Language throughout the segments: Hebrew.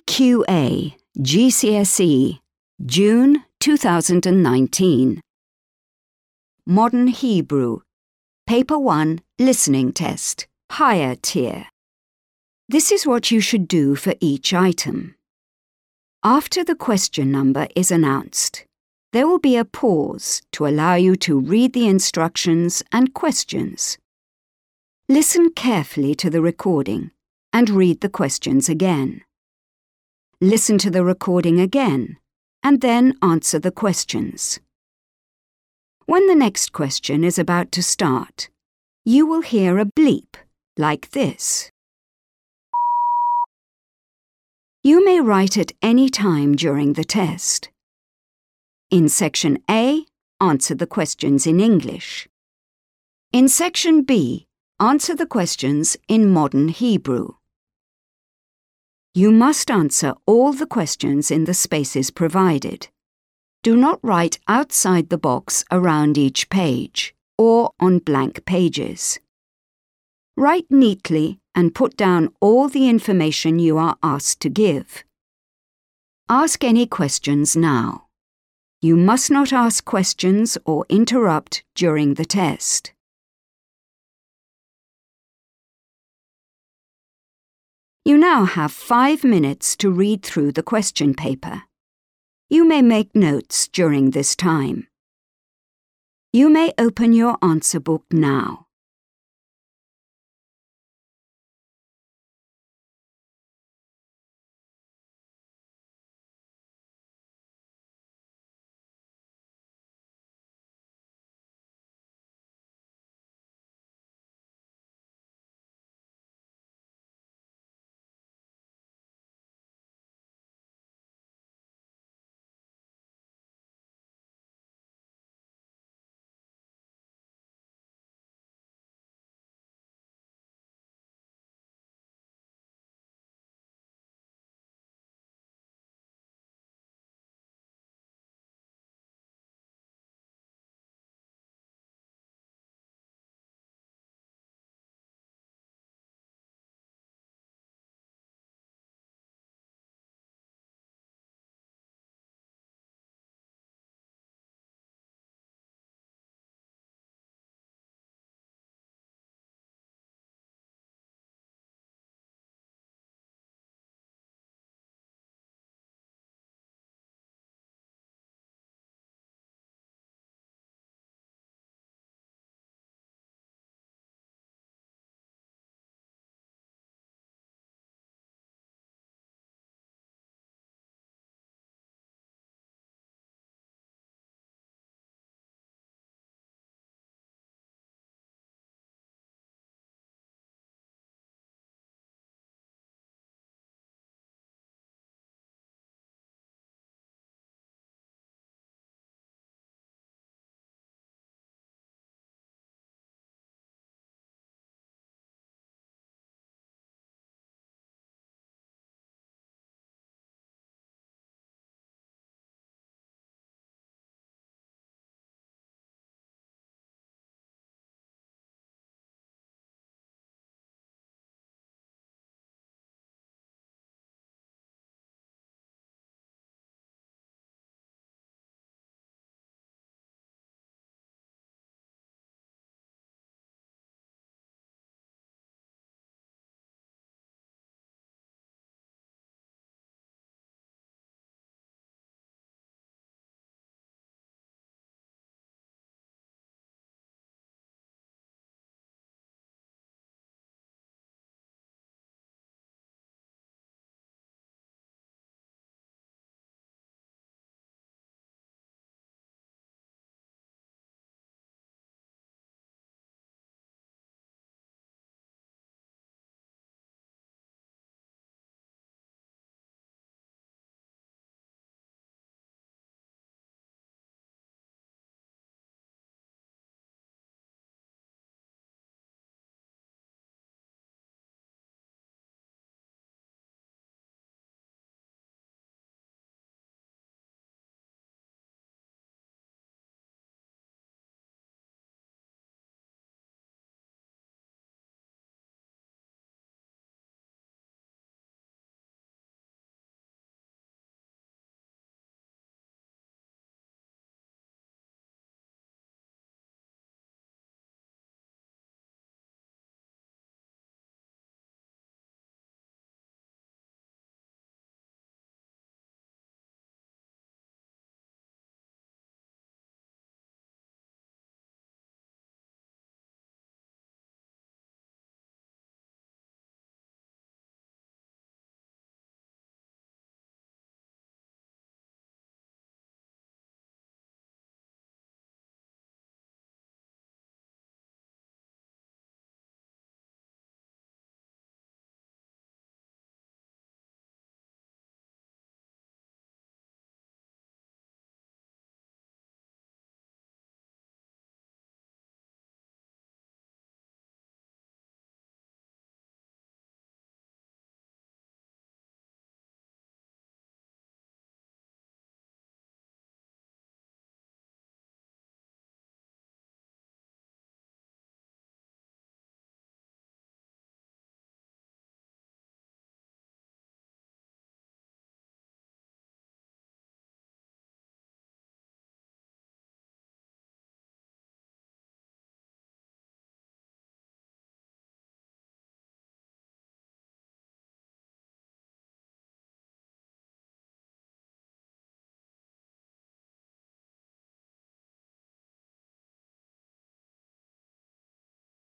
QA GCSE June 2019. Modern Hebrew Paper 1 Listening Test Higher Tier. This is what you should do for each item. After the question number is announced, there will be a pause to allow you to read the instructions and questions. Listen carefully to the recording and read the questions again. Listen to the recording again and then answer the questions. When the next question is about to start, you will hear a bleep like this. You may write at any time during the test. In Section A, answer the questions in English. In Section B, answer the questions in Modern Hebrew. You must answer all the questions in the spaces provided. Do not write outside the box around each page or on blank pages. Write neatly and put down all the information you are asked to give. Ask any questions now. You must not ask questions or interrupt during the test. You now have 5 minutes to read through the question paper. You may make notes during this time. You may open your answer book now.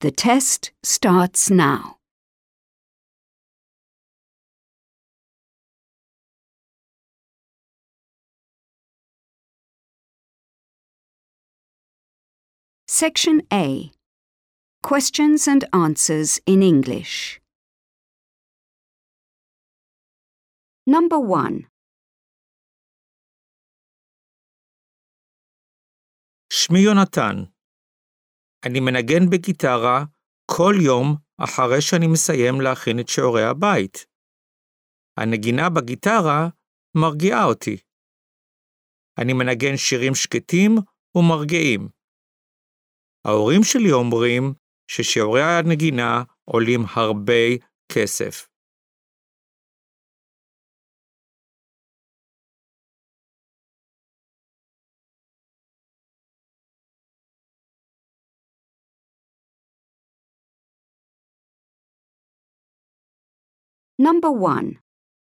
The test starts now. Section A. Questions and answers in English. Number 1. שמי יונתן. אני מנגן בגיטרה כל יום אחרי שאני מסיים להכין את שיעורי הבית. הנגינה בגיטרה מרגיעה אותי. אני מנגן שירים שקטים ומרגיעים. ההורים שלי אומרים ששיעורי הנגינה עולים הרבה כסף. Number 1.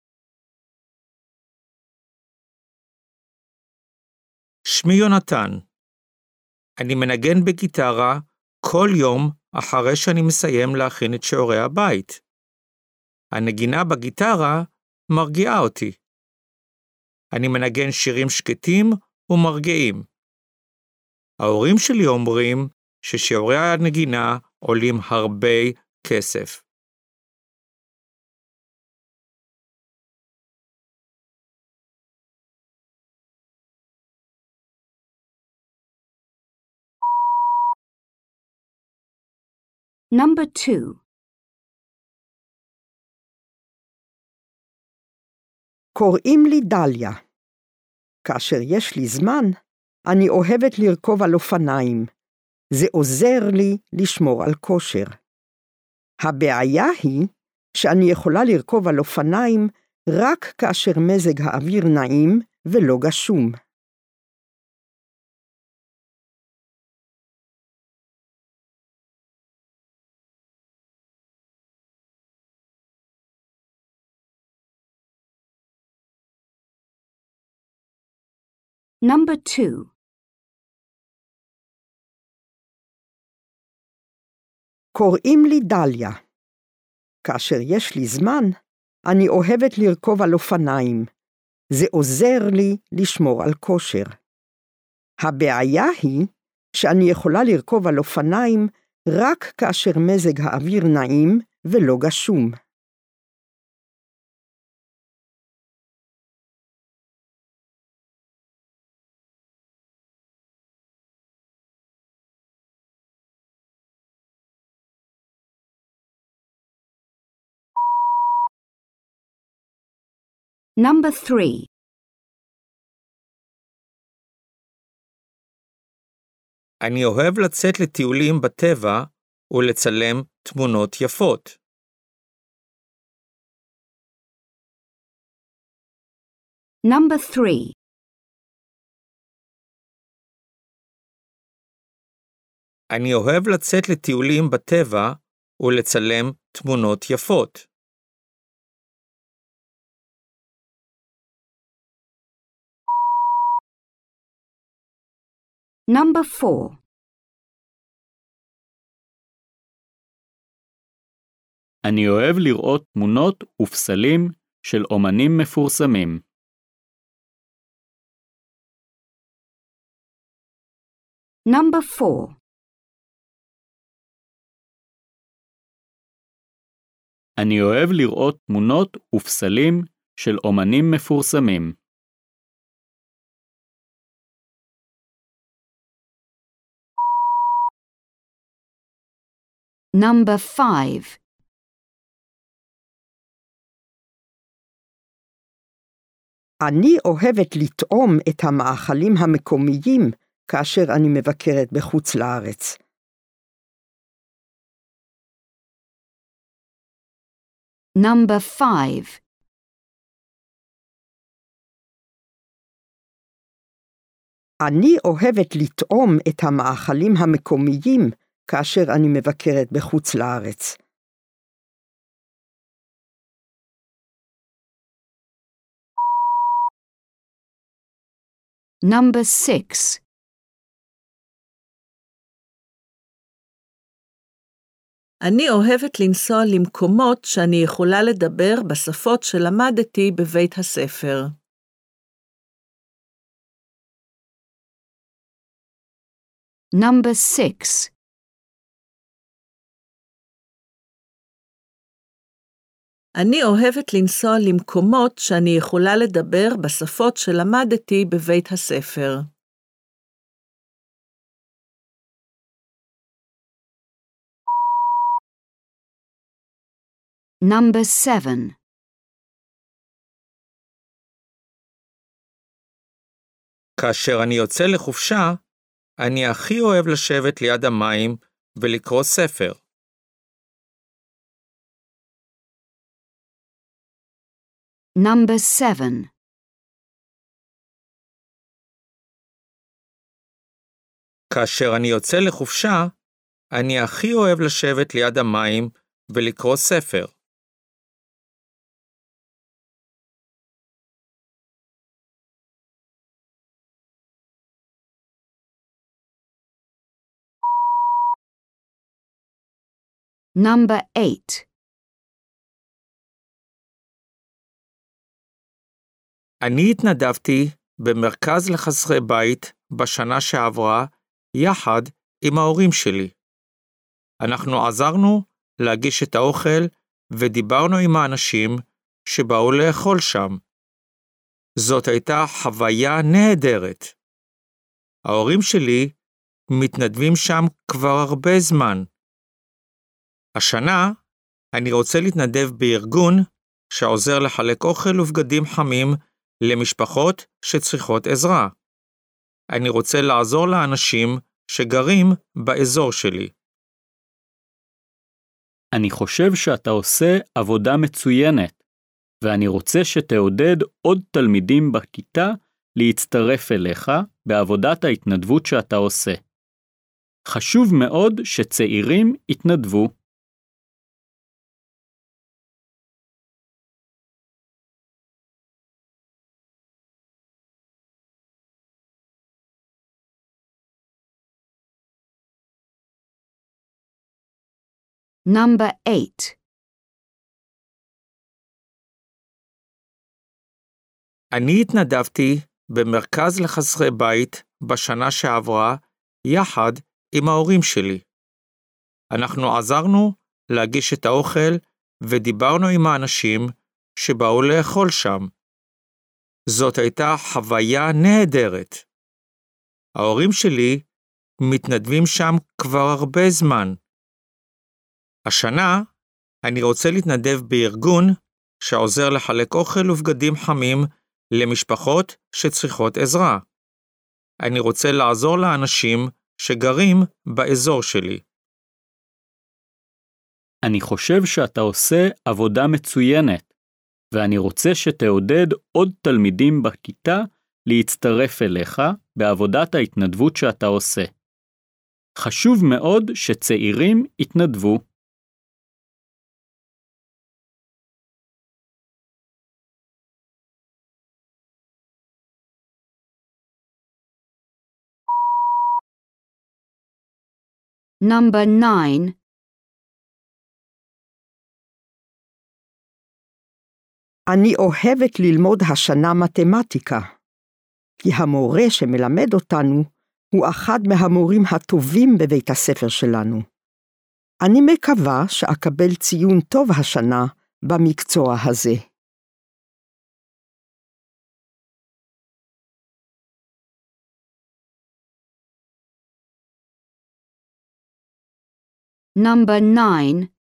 שמי יונתן. אני מנגן בגיטרה כל יום אחרי שאני מסיים להכין את שיעורי הבית. הנגינה בגיטרה מרגיעה אותי. אני מנגן שירים שקטים ומרגיעים. ההורים שלי אומרים ששיעורי הנגינה עולים הרבה כסף. Number 2. קוראים לי דליה. כאשר יש לי זמן, אני אוהבת לרכוב על אופניים. זה עוזר לי לשמור על כושר. הבעיה היא שאני יכולה לרכוב על אופניים רק כאשר מזג האוויר נעים ולא גשום. Number 2. קוראים לי דליה. כאשר יש לי זמן, אני אוהבת לרכוב על אופניים. זה עוזר לי לשמור על כושר. הבעיה היא שאני יכולה לרכוב על אופניים רק כאשר מזג האוויר נעים ולא גשום. Number 3. אני אוהב לצאת לטיולים בטבע ולצלם תמונות יפות. Number 3. אני אוהב לצאת לטיולים בטבע ולצלם תמונות יפות. Number 4. אני אוהב לראות תמונות ופסלים של אומנים מפורסמים. Number 4. אני אוהב לראות תמונות ופסלים של אומנים מפורסמים. Number 5. אני אוהבת לטעום את המאכלים המקומיים כאשר אני מבקרת בחוץ לארץ. Number 5. אני אוהבת לטעום את המאכלים המקומיים כאשר אני מבקרת בחוץ לארץ. Number 6. אני אוהבת לנסוע למקומות שאני יכולה לדבר בשפות שלמדתי בבית הספר. Number 6. אני אוהבת לנסוע למקומות שאני יכולה לדבר בשפות שלמדתי בבית הספר. Number 7. כאשר אני יוצא לחופשה, אני הכי אוהב לשבת ליד המים ולקרוא ספר. Number 7. כאשר אני יוצא לחופשה, אני הכי אוהב לשבת ליד המים ולקרוא ספר. Number 8. אני התנדבתי במרכז לחסרי בית בשנה שעברה יחד עם ההורים שלי. אנחנו עזרנו להגיש את האוכל ודיברנו עם האנשים שבאו לאכול שם. זאת הייתה חוויה נהדרת. ההורים שלי מתנדבים שם כבר הרבה זמן. השנה אני רוצה להתנדב בארגון שעוזר לחלק אוכל ובגדים חמים למשפחות שצריכות עזרה. אני רוצה לעזור לאנשים שגרים באזור שלי. אני חושב שאתה עושה עבודה מצוינת, ואני רוצה שתעודד עוד תלמידים בכיתה להצטרף אליך בעבודת ההתנדבות שאתה עושה. חשוב מאוד שצעירים יתנדבו. Number 8. אני התנדבתי במרכז לחסרי בית בשנה שעברה יחד עם ההורים שלי. אנחנו עזרנו להגיש את האוכל ודיברנו עם האנשים שבאו לאכול שם. זאת הייתה חוויה נהדרת. ההורים שלי מתנדבים שם כבר הרבה זמן. השנה אני רוצה להתנדב בארגון שעוזר לחלק אוכל ובגדים חמים למשפחות שצריכות עזרה. אני רוצה לעזור לאנשים שגרים באזור שלי. אני חושב שאתה עושה עבודה מצוינת, ואני רוצה שתעודד עוד תלמידים בכיתה להצטרף אליך בעבודת ההתנדבות שאתה עושה. חשוב מאוד שצעירים יתנדבו. Number 9. אני אוהבת ללמוד השנה מתמטיקה, כי המורה שמלמד אותנו הוא אחד מהמורים הטובים בבית הספר שלנו. אני מקווה שאקבל ציון טוב השנה במקצוע הזה. Number 9.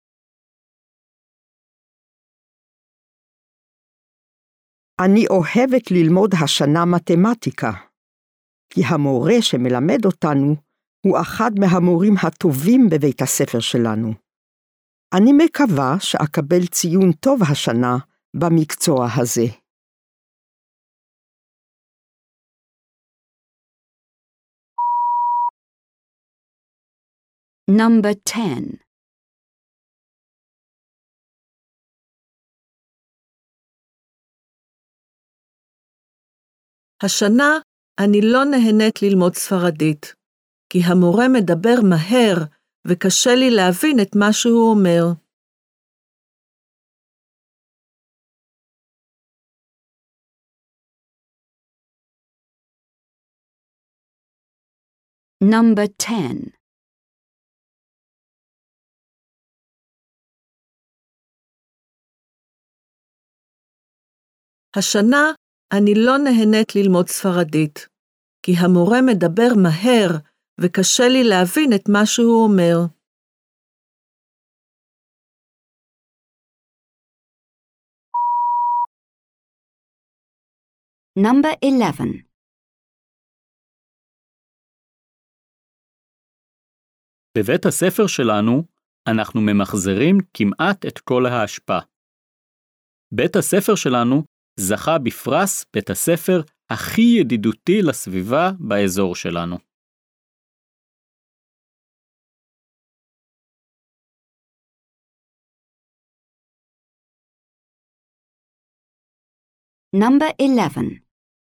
אני אוהבת ללמוד השנה מתמטיקה, כי המורה שמלמד אותנו הוא אחד מהמורים הטובים בבית הספר שלנו. אני מקווה שאקבל ציון טוב השנה במקצוע הזה. Number 10. השנה אני לא נהנית ללמוד ספרדית, כי המורה מדבר מהר וקשה לי להבין את מה שהוא אומר. Number 10. השנה אני לא נהנית ללמוד ספרדית, כי המורה מדבר מהר וקשה לי להבין את מה שהוא אומר. Number 11. בבית הספר שלנו אנחנו ממחזרים כמעט את כל האשפה. בית הספר שלנו זכה בפרס בית הספר הכי ידידותי לסביבה באזור שלנו. Number 11.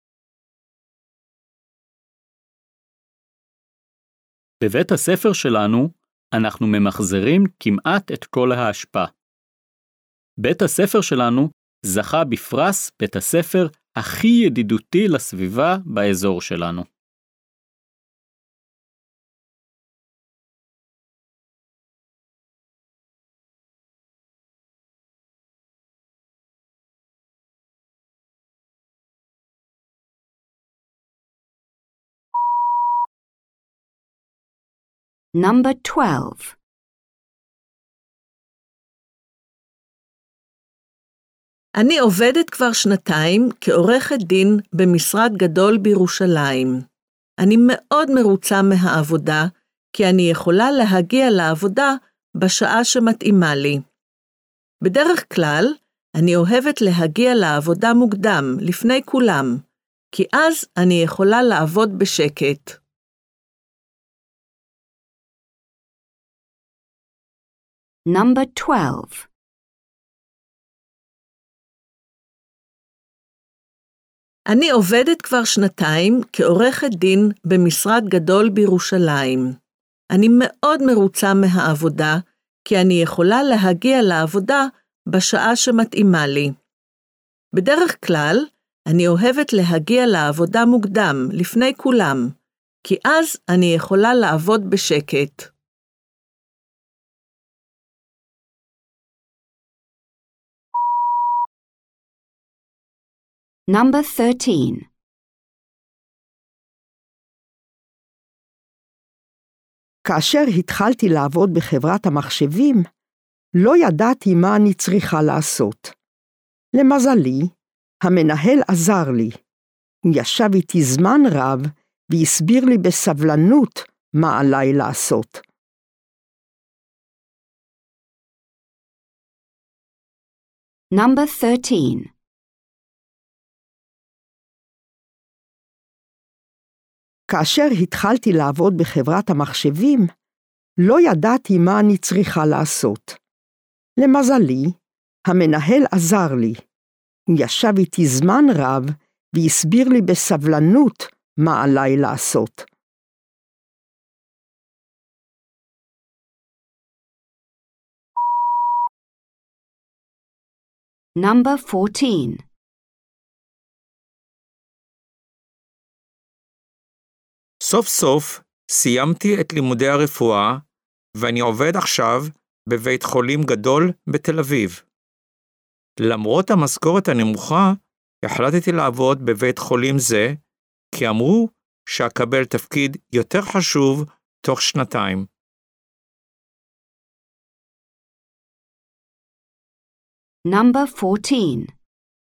בבית הספר שלנו אנחנו ממחזרים כמעט את כל האשפה. בית הספר שלנו זכה בפרס בית הספר הכי ידידותי לסביבה באזור שלנו. Number 12. אני עובדת כבר שנתיים כעורכת דין במשרד גדול בירושלים. אני מאוד מרוצה מהעבודה, כי אני יכולה להגיע לעבודה בשעה שמתאימה לי. בדרך כלל, אני אוהבת להגיע לעבודה מוקדם, לפני כולם, כי אז אני יכולה לעבוד בשקט. Number 12. אני עובדת כבר שנתיים כעורכת דין במשרד גדול בירושלים. אני מאוד מרוצה מהעבודה, כי אני יכולה להגיע לעבודה בשעה שמתאימה לי. בדרך כלל, אני אוהבת להגיע לעבודה מוקדם, לפני כולם, כי אז אני יכולה לעבוד בשקט. Number 13. כאשר התחלתי לעבוד בחברת המחשבים, לא ידעתי מה אני צריכה לעשות. למזלי, המנהל עזר לי. הוא ישב איתי זמן רב והסביר לי בסבלנות מה עליי לעשות. Number 13. כאשר התחלתי לעבוד בחברת המחשבים, לא ידעתי מה אני צריכה לעשות. למזלי, המנהל עזר לי. הוא ישב איתי זמן רב והסביר לי בסבלנות מה עליי לעשות. Number 14. סוף סוף סיימתי את לימודי הרפואה, ואני עובד עכשיו בבית חולים גדול בתל אביב. למרות המשכורת הנמוכה, החלטתי לעבוד בבית חולים זה, כי אמרו שאקבל תפקיד יותר חשוב תוך שנתיים. Number 14.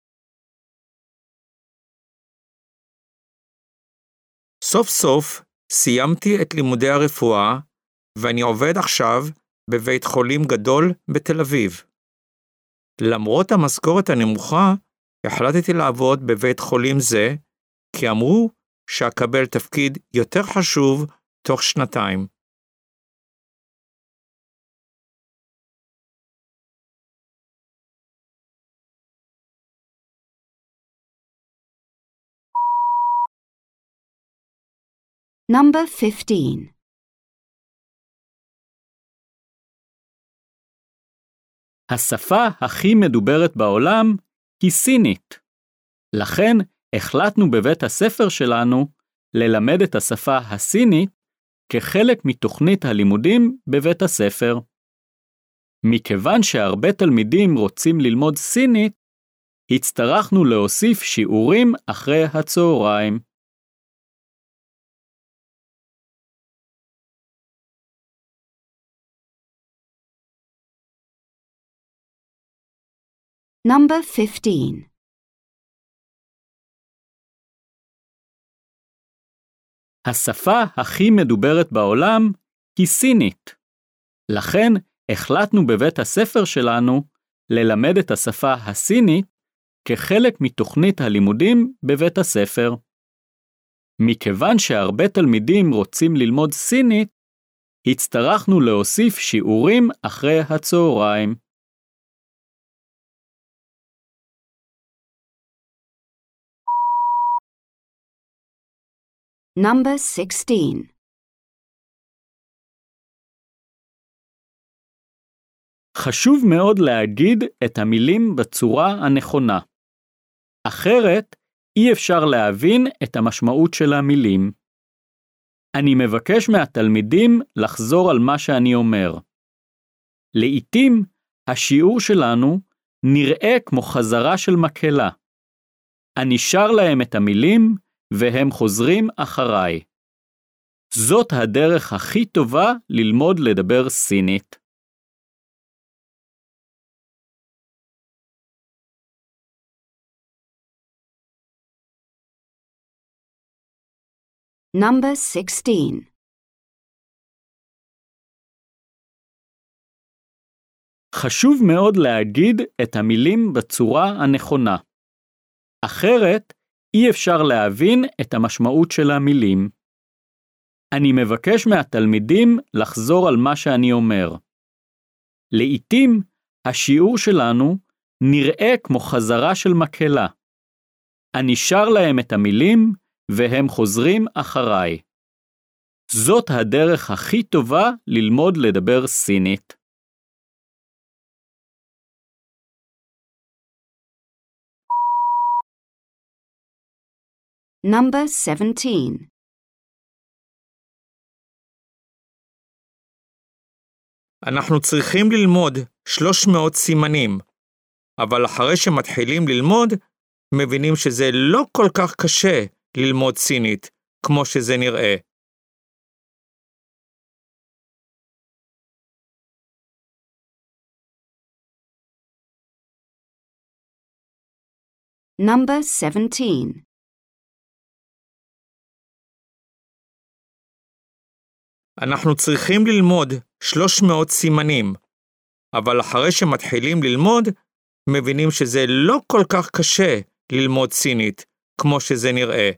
סוף סוף סיימתי את לימודי הרפואה, ואני עובד עכשיו בבית חולים גדול בתל אביב. למרות המשכורת הנמוכה, החלטתי לעבוד בבית חולים זה, כי אמרו שאקבל תפקיד יותר חשוב תוך שנתיים. Number 15. השפה הכי מדוברת בעולם היא סינית. לכן החלטנו בבית הספר שלנו ללמד את השפה הסינית כחלק מתוכנית הלימודים בבית הספר. מכיוון שהרבה תלמידים רוצים ללמוד סינית, הצטרכנו להוסיף שיעורים אחרי הצהריים. Number 15. השפה הכי מדוברת בעולם היא סינית. לכן החלטנו בבית הספר שלנו ללמד את השפה הסינית כחלק מתוכנית הלימודים בבית הספר. מכיוון שהרבה תלמידים רוצים ללמוד סינית, הצטרכנו להוסיף שיעורים אחרי הצהריים. Number 16. חשוב מאוד להגיד את המילים בצורה הנכונה. אחרת, אי אפשר להבין את המשמעות של המילים. אני מבקש מהתלמידים לחזור על מה שאני אומר. לעתים, השיעור שלנו נראה כמו חזרה של מקהלה. אני שר להם את המילים, והם חוזרים אחריי. זאת הדרך הכי טובה ללמוד לדבר סינית. Number 16. חשוב מאוד להגיד את המילים בצורה הנכונה. אחרת, אי אפשר להבין את המשמעות של המילים. אני מבקש מהתלמידים לחזור על מה שאני אומר. לעתים, השיעור שלנו נראה כמו חזרה של מקהלה. אני שר להם את המילים, והם חוזרים אחריי. זאת הדרך הכי טובה ללמוד לדבר סינית. Number 17. אנחנו צריכים ללמוד 300 סימנים, אבל אחרי שמתחילים ללמוד, מבינים שזה לא כל כך קשה ללמוד סינית, כמו שזה נראה. Number 17. אנחנו צריכים ללמוד 300 סימנים, אבל אחרי שמתחילים ללמוד, מבינים שזה לא כל כך קשה ללמוד סינית, כמו שזה נראה.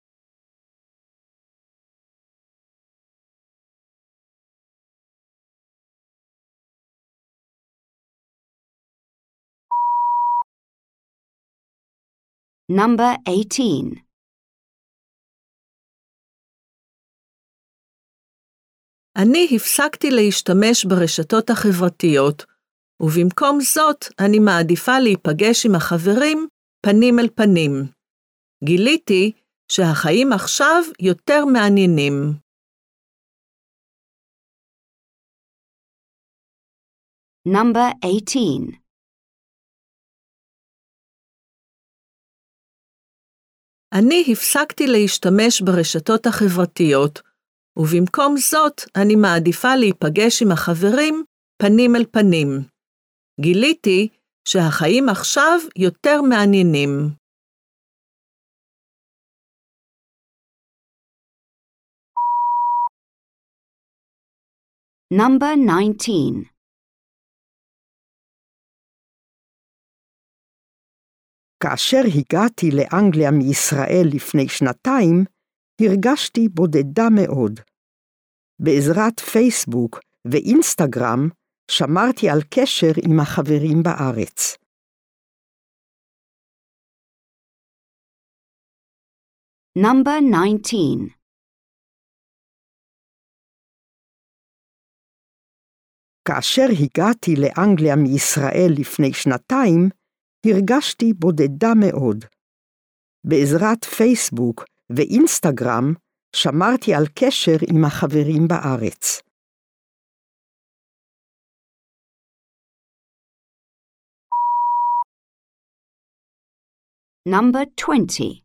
Number 18. אני הפסקתי להשתמש ברשתות החברתיות, ובמקום זאת אני מעדיפה להיפגש עם החברים פנים אל פנים. גיליתי שהחיים עכשיו יותר מעניינים. Number 18. אני הפסקתי להשתמש ברשתות החברתיות, ובמקום זאת אני מעדיפה להיפגש עם החברים פנים אל פנים. גיליתי שהחיים עכשיו יותר מעניינים. Number 19. כאשר הגעתי לאנגליה מישראל לפני 2 הרגשתי בודדה מאוד. בעזרת פייסבוק ואינסטגרם שמרתי על קשר עם החברים בארץ. Number 19. כאשר הגעתי לאנגליה מישראל לפני 2 הרגשתי בודדה מאוד. בעזרת פייסבוק ואינסטגרם שמרתי על קשר עם החברים בארץ. Number 20.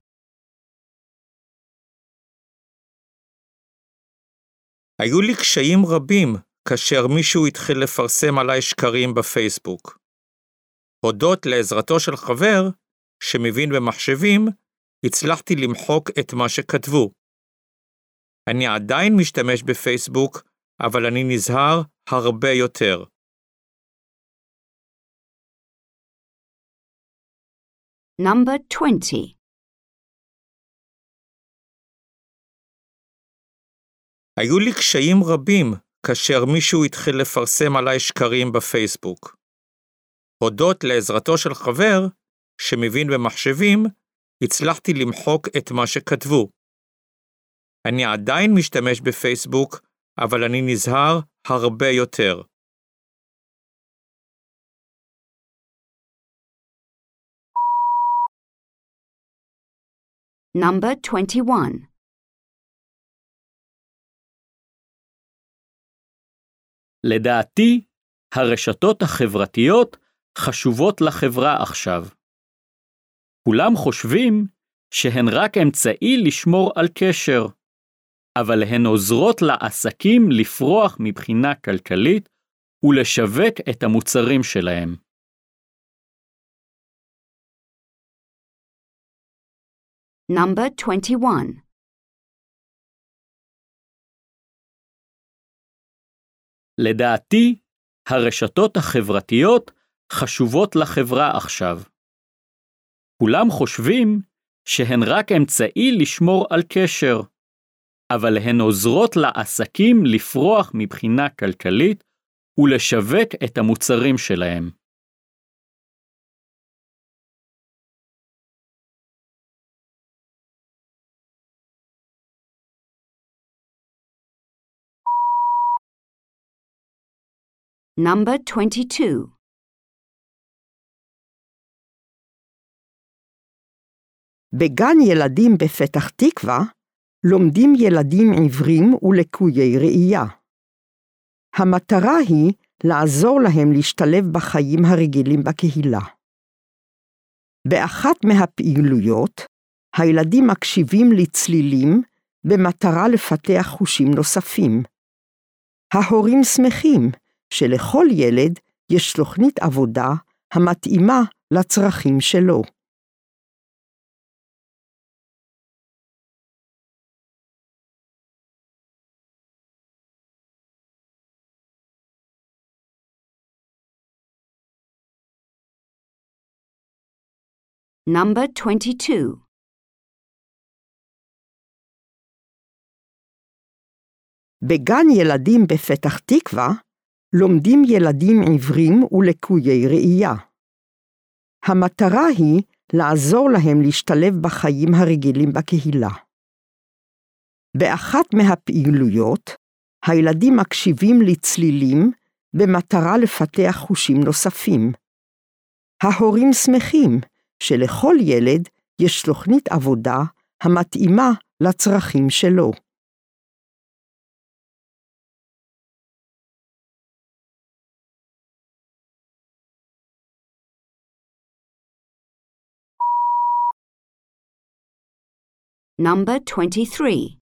היו לי קשיים רבים כאשר מישהו התחיל לפרסם עליי שקרים בפייסבוק. הודות לעזרתו של חבר, שמבין במחשבים, הצלחתי למחוק את מה שכתבו. אני עדיין משתמש בפייסבוק, אבל אני נזהר הרבה יותר. Number 20. היו לי קשיים רבים כאשר מישהו התחיל לפרסם עליי שקרים בפייסבוק. הודות לעזרתו של חבר, שמבין במחשבים, הצלחתי למחוק את מה שכתבו. אני עדיין משתמש בפייסבוק, אבל אני נזהר הרבה יותר. Number 21. לדעתי, הרשתות החברתיות חשובות לחברה עכשיו. כולם חושבים שהן רק אמצעי לשמור על קשר, אבל הן עוזרות לעסקים לפרוח מבחינה כלכלית ולשווק את המוצרים שלהם. Number 21. לדעתי, הרשתות החברתיות חשובות לחברה עכשיו. כולם חושבים שהן רק אמצעי לשמור על קשר, אבל הן עוזרות לעסקים לפרוח מבחינה כלכלית ולשווק את המוצרים שלהם. Number 22. בגן ילדים בפתח תקווה לומדים ילדים עיוורים ולקויי ראייה. המטרה היא לעזור להם להשתלב בחיים הרגילים בקהילה. באחת מהפעילויות, הילדים מקשיבים לצלילים במטרה לפתח חושים נוספים. ההורים שמחים שלכל ילד יש תוכנית עבודה המתאימה לצרכים שלו. Number 22. בגן ילדים בפתח תקווה לומדים ילדים עיוורים ולקויי ראייה. המטרה היא לעזור להם להשתלב בחיים הרגילים בקהילה. באחת מהפעילויות, הילדים מקשיבים לצלילים במטרה לפתח חושים נוספים. ההורים שמחים שלכל ילד יש תוכנית עבודה המתאימה לצרכים שלו. Number 23.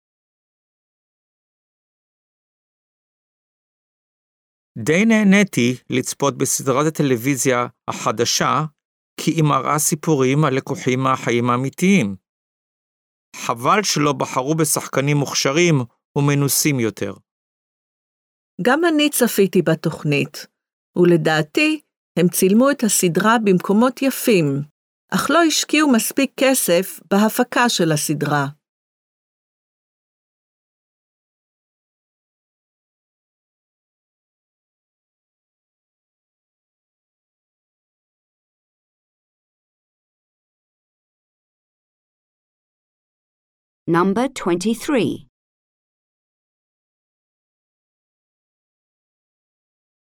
די נהניתי לצפות בסדרת הטלוויזיה החדשה, כי היא מראה סיפורים הלקוחים מהחיים האמיתיים. חבל שלא בחרו בשחקנים מוכשרים ומנוסים יותר. גם אני צפיתי בתוכנית, ולדעתי הם צילמו את הסדרה במקומות יפים, אך לא השקיעו מספיק כסף בהפקה של הסדרה. Number 23.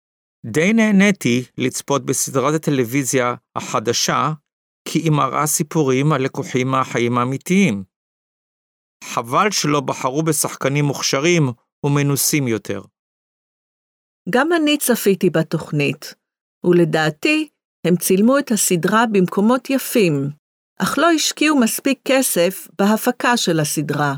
די נהניתי לצפות בסדרת הטלוויזיה החדשה, כי היא מראה סיפורים הלקוחים מהחיים האמיתיים. חבל שלא בחרו בשחקנים מוכשרים ומנוסים יותר. גם אני צפיתי בתוכנית, ולדעתי הם צילמו את הסדרה במקומות יפים, אך לא השקיעו מספיק כסף בהפקה של הסדרה.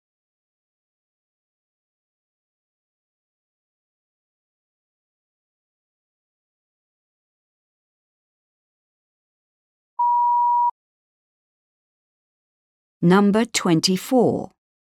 Number 24.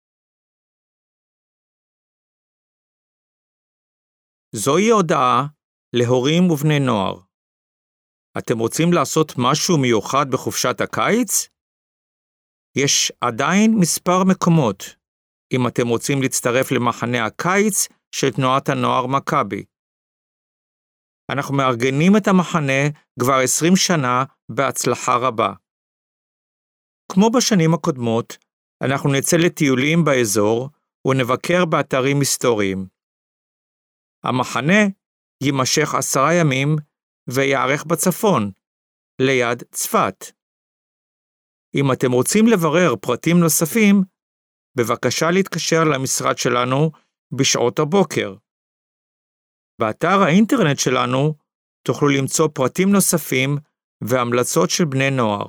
זוהי הודעה להורים ובני נוער. אתם רוצים לעשות משהו מיוחד בחופשת הקיץ? יש עדיין מספר מקומות, אם אתם רוצים להצטרף למחנה הקיץ של תנועת הנוער מכבי. אנחנו מארגנים את המחנה כבר 20 שנה בהצלחה רבה. כמו בשנים הקודמות, אנחנו נצא לטיולים באזור ונבקר באתרים היסטוריים. המחנה יימשך 10 ימים ויערך בצפון, ליד צפת. אם אתם רוצים לברר פרטים נוספים, בבקשה להתקשר למשרד שלנו בשעות הבוקר. באתר האינטרנט שלנו תוכלו למצוא פרטים נוספים והמלצות של בני נוער.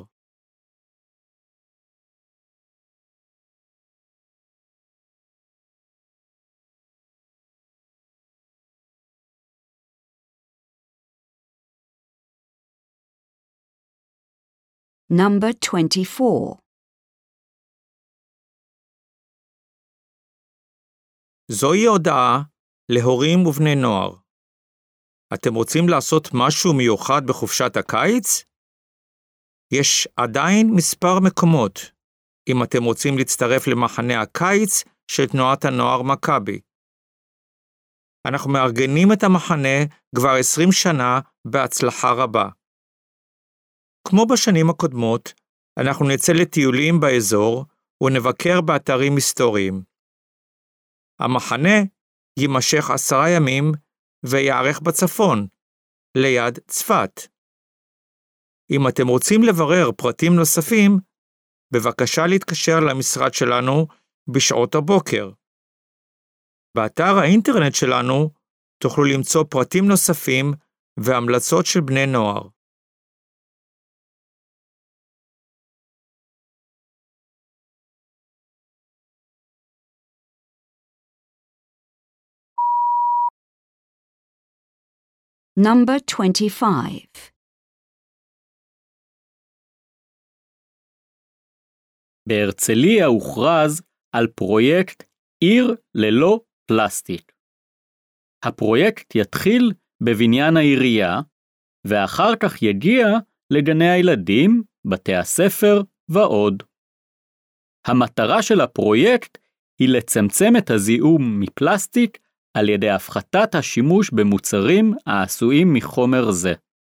Number 24. זוהי הודעה להורים ובני נוער. אתם רוצים לעשות משהו מיוחד בחופשת הקיץ? יש עדיין מספר מקומות, אם אתם רוצים להצטרף למחנה הקיץ של תנועת הנוער מכבי. אנחנו מארגנים את המחנה כבר 20 שנה בהצלחה רבה. כמו בשנים הקודמות, אנחנו נצא לטיולים באזור ונבקר באתרים היסטוריים. המחנה יימשך 10 ימים ויערך בצפון, ליד צפת. אם אתם רוצים לברר פרטים נוספים, בבקשה להתקשר למשרד שלנו בשעות הבוקר. באתר האינטרנט שלנו תוכלו למצוא פרטים נוספים והמלצות של בני נוער. Number 25. בהרצליה הוכרז על פרויקט עיר ללא פלסטיק. הפרויקט יתחיל בבניין העירייה, ואחר כך יגיע לגני הילדים, בתי הספר ועוד. המטרה של הפרויקט היא לצמצם את הזיהום מפלסטיק על ידי הפחתת השימוש במוצרים העשויים מחומר זה.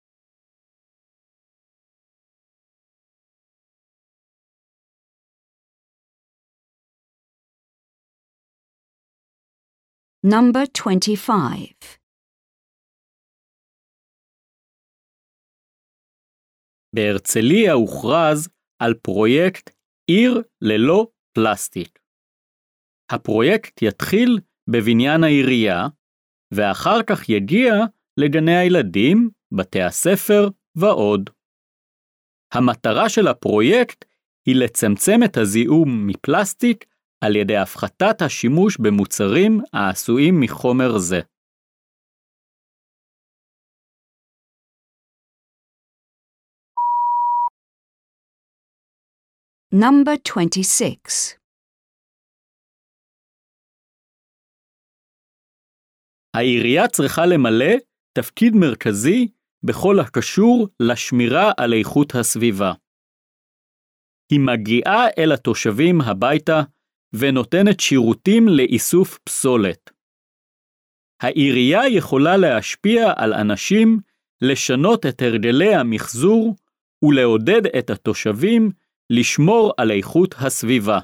Number 25. בהרצליה הוכרז על פרויקט עיר ללא פלסטיק. הפרויקט יתחיל בבניין העירייה, ואחר כך יגיע לגני הילדים, בתי הספר ועוד. המטרה של הפרויקט היא לצמצם את הזיהום מפלסטיק על ידי הפחתת השימוש במוצרים העשויים מחומר זה. Number 26. העירייה צריכה למלא תפקיד מרכזי בכל הקשור לשמירה על איכות הסביבה. היא מגיעה אל התושבים הביתה ונותנת שירותים לאיסוף פסולת. העירייה יכולה להשפיע על אנשים, לשנות את הרגלי המחזור ולעודד את התושבים לשמור על איכות הסביבה.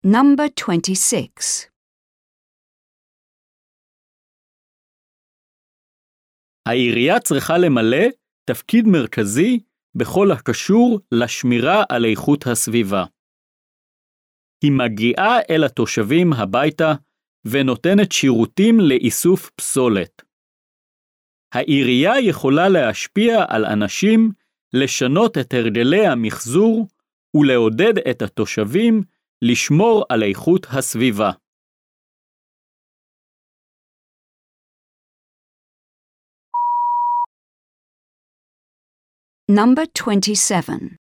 Number 26. העירייה צריכה למלא תפקיד מרכזי בכל הקשור לשמירה על איכות הסביבה. היא מגיעה אל התושבים הביתה ונותנת שירותים לאיסוף פסולת. העירייה יכולה להשפיע על אנשים, לשנות את הרגלי המחזור ולעודד את התושבים לשמור על איכות הסביבה. Number 27.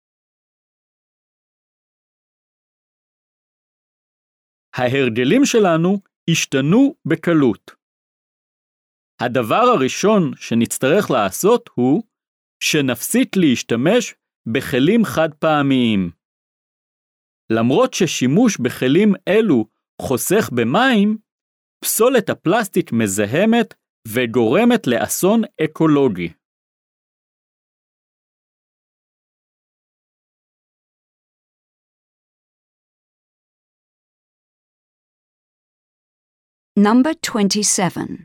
ההרגלים שלנו השתנו בקלות. הדבר הראשון שנצטרך לעשות הוא שנפסיק להשתמש בכלים חד פעמיים. למרות ששימוש בכלים אלו חוסך במים, פסולת הפלסטיק מזהמת וגורמת לאסון אקולוגי. Number 27.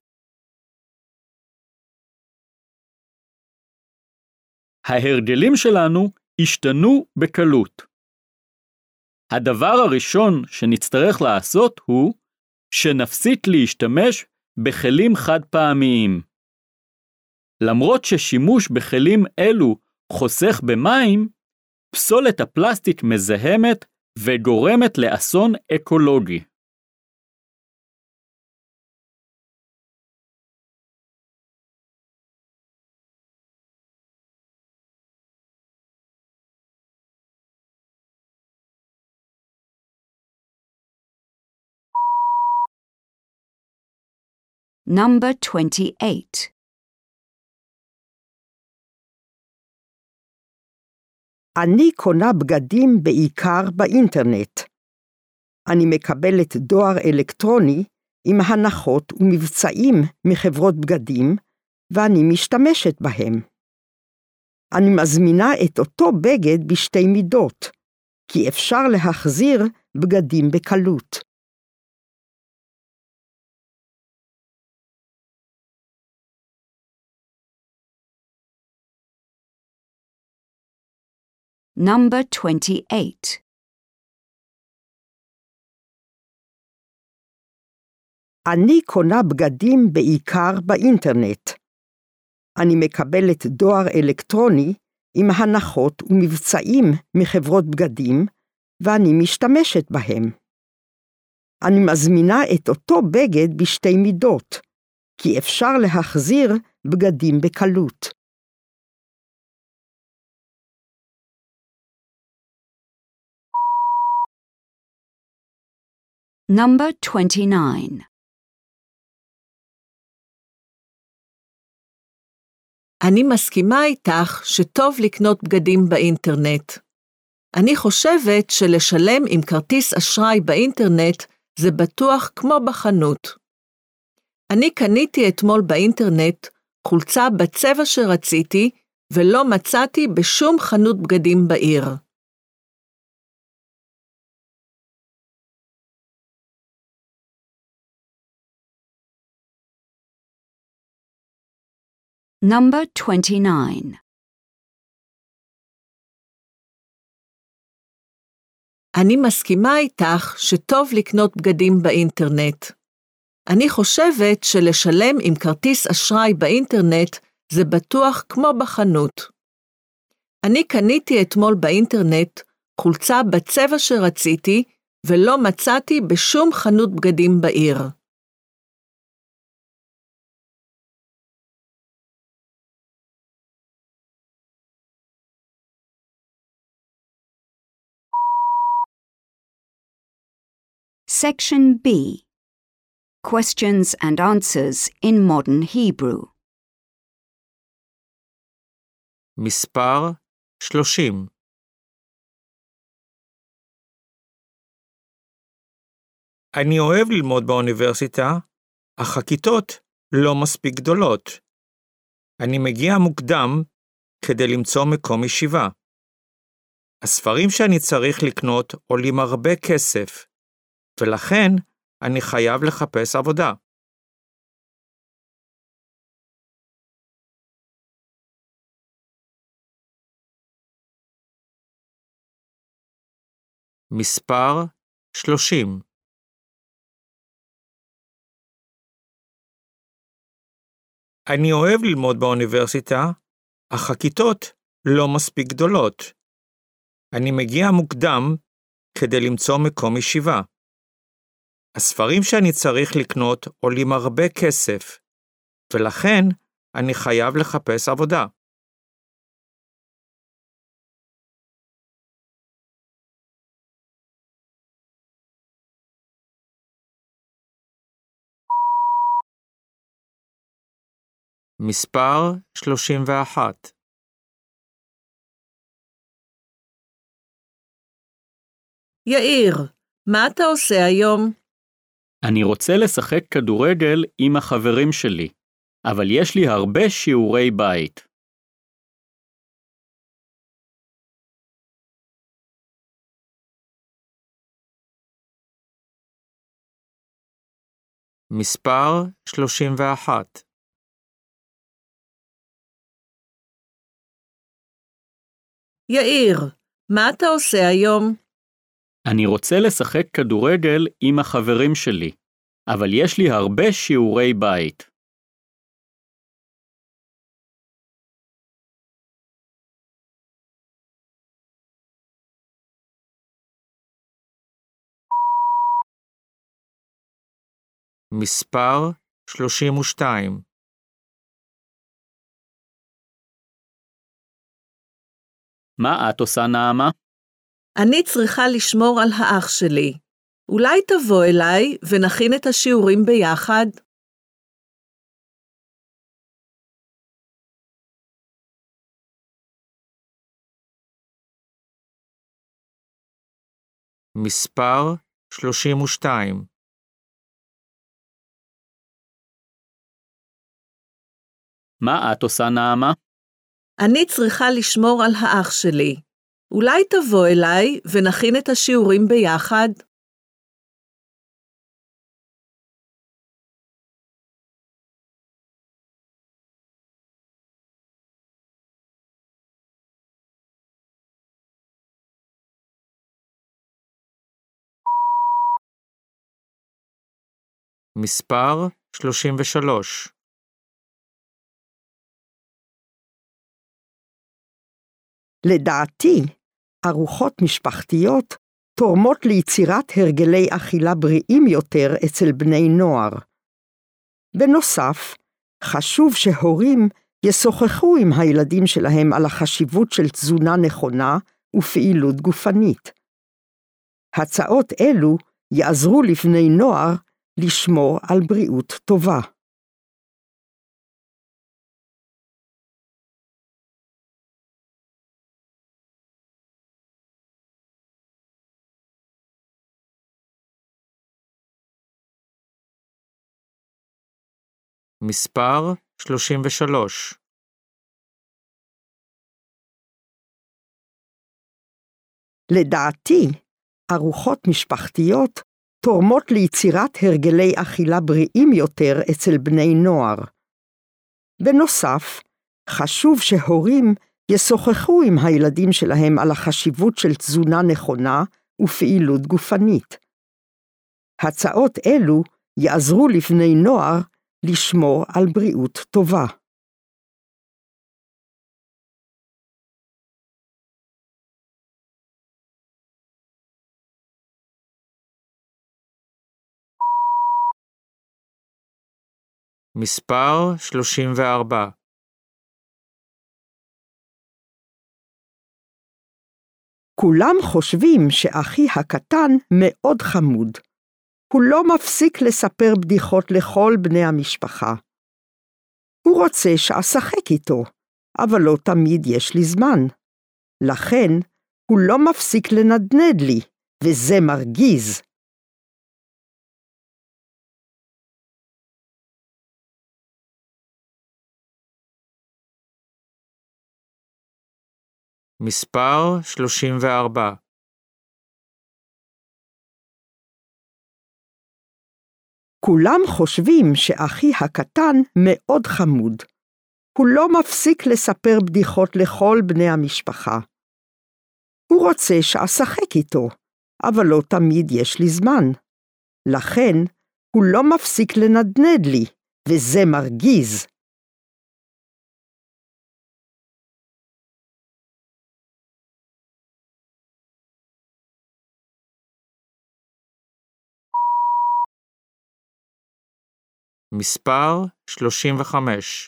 ההרגלים שלנו השתנו בקלות. הדבר הראשון שנצטרך לעשות הוא שנפסיק להשתמש בכלים חד פעמיים. למרות ששימוש בכלים אלו חוסך במים, פסולת הפלסטיק מזהמת וגורמת לאסון אקולוגי. Number 28. אני קונה בגדים בעיקר באינטרנט. אני מקבלת דואר אלקטרוני עם הנחות ומבצעים מחברות בגדים, ואני משתמשת בהם. אני מזמינה את אותו בגד בשתי מידות, כי אפשר להחזיר בגדים בקלות. Number 28. אני קונה בגדים בעיקר באינטרנט. אני מקבלת דואר אלקטרוני עם הנחות ומבצעים מחברות בגדים, ואני משתמשת בהם. אני מזמינה את אותו בגד בשתי מידות, כי אפשר להחזיר בגדים בקלות. Number 29. אני מסכימה איתך שטוב לקנות בגדים באינטרנט. אני חושבת שלשלם עם כרטיס אשראי באינטרנט זה בטוח כמו בחנות. אני קניתי אתמול באינטרנט חולצה בצבע שרציתי ולא מצאתי בשום חנות בגדים בעיר. Number 29. אני מסכימה איתך שטוב לקנות בגדים באינטרנט. אני חושבת שלשלם עם כרטיס אשראי באינטרנט זה בטוח כמו בחנות. אני קניתי אתמול באינטרנט חולצה בצבע שרציתי ולא מצאתי בשום חנות בגדים בעיר. Section B. Questions and answers in modern Hebrew. מספר 30. אני אוהב ללמוד באוניברסיטה, אך הכיתות לא מספיק גדולות. אני מגיע מוקדם כדי למצוא מקום ישיבה. הספרים שאני צריך לקנות עולים הרבה כסף, ולכן אני חייב לחפש עבודה. מספר 30. אני אוהב ללמוד באוניברסיטה, אך הכיתות לא מספיק גדולות. אני מגיע מוקדם כדי למצוא מקום ישיבה. הספרים שאני צריך לקנות עולים הרבה כסף, ולכן אני חייב לחפש עבודה. מספר 31. יאיר, מה אתה עושה היום? אני רוצה לשחק כדורגל עם החברים שלי, אבל יש לי הרבה שיעורי בית. מספר 31. יאיר, מה אתה עושה היום? אני רוצה לשחק כדורגל עם החברים שלי, אבל יש לי הרבה שיעורי בית. מספר 32. מה את עושה, נעמה? אני צריכה לשמור על האח שלי. אולי תבוא אליי ונכין את השיעורים ביחד? מספר 32. מה את עושה, נעמה? אני צריכה לשמור על האח שלי. אולי תבוא אליי ונכין את השיעורים ביחד? מספר 33. לדעתי, ארוחות משפחתיות תורמות ליצירת הרגלי אכילה בריאים יותר אצל בני נוער. בנוסף, חשוב שהורים ישוחחו עם הילדים שלהם על החשיבות של תזונה נכונה ופעילות גופנית. הצעות אלו יעזרו לבני נוער לשמור על בריאות טובה. מספר 33. לדעתי, ארוחות משפחתיות תורמות ליצירת הרגלי אכילה בריאים יותר אצל בני נוער. בנוסף, חשוב שהורים ישוחחו עם הילדים שלהם על החשיבות של תזונה נכונה ופעילות גופנית. הצעות אלו יעזרו לבני נוער לשמור על בריאות טובה. מספר 34. כולם חושבים שאחי הקטן מאוד חמוד. הוא לא מפסיק לספר בדיחות לכל בני המשפחה. הוא רוצה שאשחק איתו, אבל לא תמיד יש לי זמן. לכן, הוא לא מפסיק לנדנד לי, וזה מרגיז. מספר 34. כולם חושבים שאחי הקטן מאוד חמוד. הוא לא מפסיק לספר בדיחות לכל בני המשפחה. הוא רוצה שאשחק איתו, אבל לא תמיד יש לי זמן. לכן הוא לא מפסיק לנדנד לי, וזה מרגיז. מספר 35.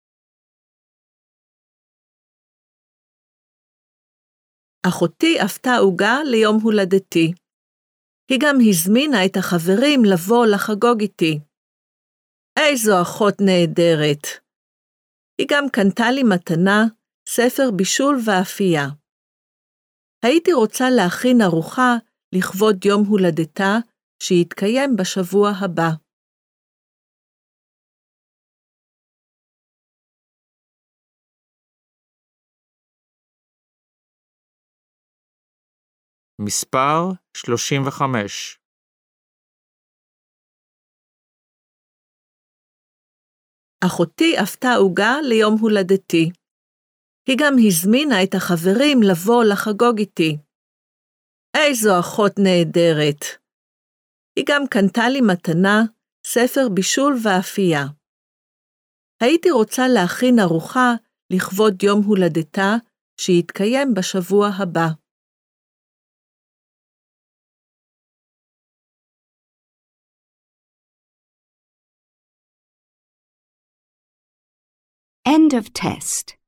אחותי עפתה עוגה ליום הולדתי. היא גם הזמינה את החברים לבוא לחגוג איתי. איזו אחות נהדרת. היא גם קנתה לי מתנה, ספר בישול ואפייה. הייתי רוצה להכין ארוחה לכבוד יום הולדתה שיתקיים בשבוע הבא. מספר 35. אחותי עפתה עוגה ליום הולדתי. היא גם הזמינה את החברים לבוא לחגוג איתי. איזו אחות נהדרת. היא גם קנתה לי מתנה, ספר בישול ואפייה. הייתי רוצה להכין ארוחה לכבוד יום הולדתה שיתקיים בשבוע הבא. End of test.